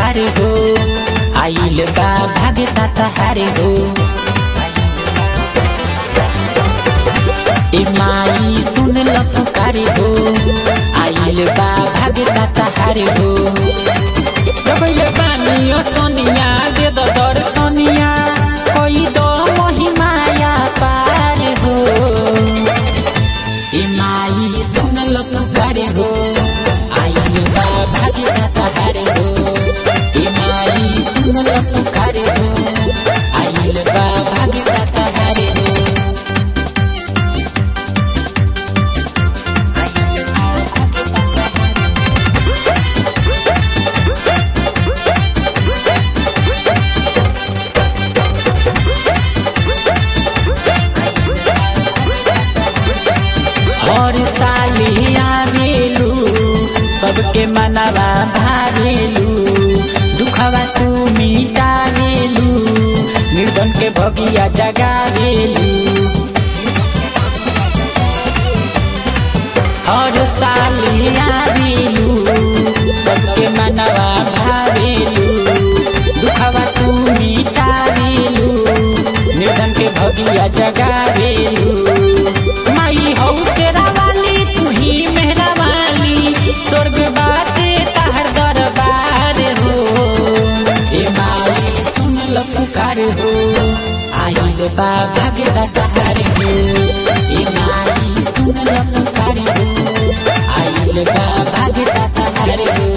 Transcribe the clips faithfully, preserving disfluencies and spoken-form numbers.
पुकार हो, आइल बा भागता तहारे हो। ए माई सुन ल पुकार हो, आइल बा भागता तहारे हो। लगैले बानी सोनिया दे दो दर्शनिया, कोई दो महिमाया पार हो। ए माई सुन ल पुकार हो, आइल बा भागता तहारे हो। ए माई सुन ल पुकार हो, आइल बा भागता तहारे हो। हर साली आवेलू, सबके मनवा भावेलू, दुखवा तू मिटावेलू, निर्धन के भगिया जगावेलू। हर साली आवेलू, सबके मनवा भावेलू, दुखवा तू मिटावेलू, निर्धन के भगिया जगावेलू। माई हौ तेरा वाली, तू ही मेहरा वाली, स्वर्ग बाटे ताहर दरबार हो। ए माई सुन ल पुकार हो, आइल बा भागता तहारे हो। ए माई सुन ल पुकार हो, आइल बा भागता तहारे हो।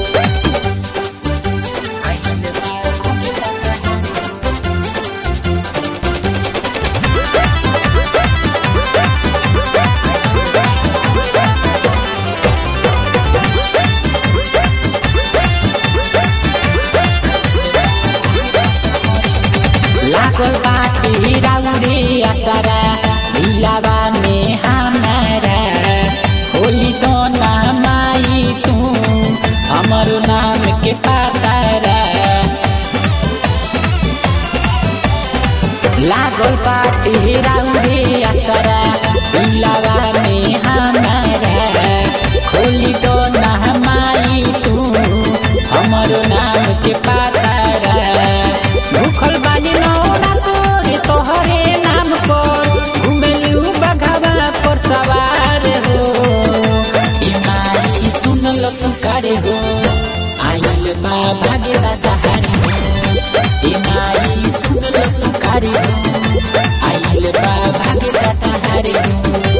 लागल बाटी राउरे असरा, दिलावा में हमारा, होली तो ना माई तू हमर नाम के पातारा। लागल बाटी राउरे असरा, दिलावा में हमारा, होली तो ना माई तू हमर नाम के पातारा। भूखल बानी नौना तोरे तोहरे नाम पर, घुमेलू बघावा पर सवार हो। ए माई सुन ल पुकार हो, आइल बा भागता तहारे हो। ए माई सुन ल पुकार हो, आइल बा भागता तहारे हो।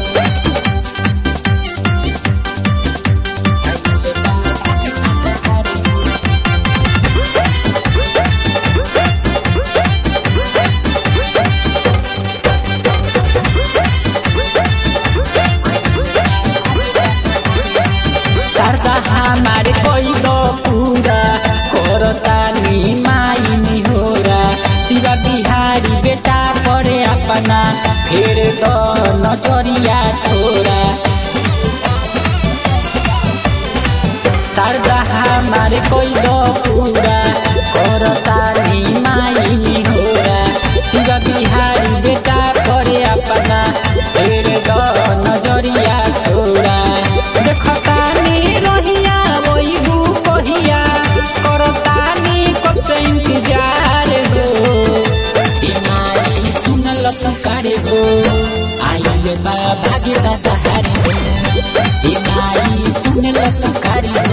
शारदा हमारे कोई दो पूरा, करतानी माई निहोरा, शिवा बिहारी बेटा पड़े अपना, फेर दो नजरिया थोड़ा। शारदा हमारे कोई दो पूरा, करतानी माई निहोरा, शिवा बिहारी बेटा पड़े अपना, फेर दो नजरिया थोड़ा। देखतानी रहिया वही बू कहिया, करतानी कब से इंतजार हो। ए माई सुन ल पुकार हो, आइल बा भागता तहारे हो। ए माई सुन ल पुकार हो,